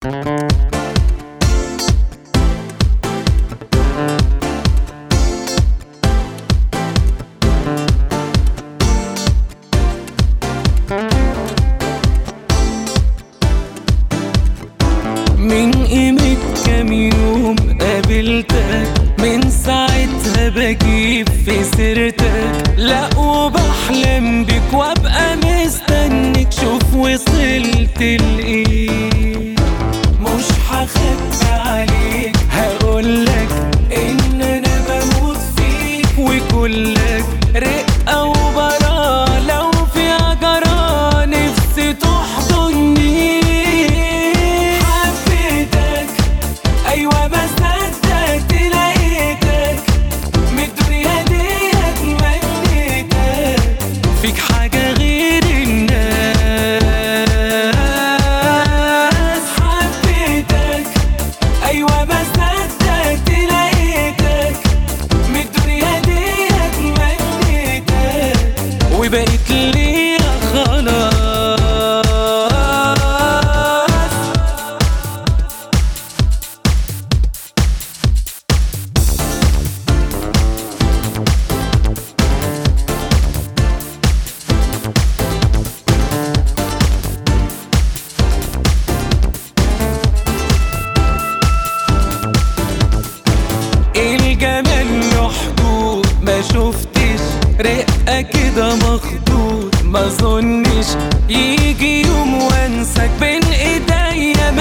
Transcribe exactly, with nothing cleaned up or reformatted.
من قيمة كام يوم قابلتك، من ساعتها بجيب في سيرتك، لا وبحلم بيك وابقى مستنيك. شوف وصلت لإيه، مش هخبي عليك، هقولك ان انا بموت فيك وكلك رقة وبراء. لو في عجرة نفسي تحضني، أيوة ما صدقت لقيتك، من الدنيا دي اتمنيتك، فيك حاجة غير الناس. حبيتك أيوة ما صدقت لقيتك، من الدنيا دي اتمنيتك، وبقيت ليا خلاص. الجمال له حدود، ما شفتش رقة كده مخدود، ما ظنش يجي يوم وانساك بين ايديا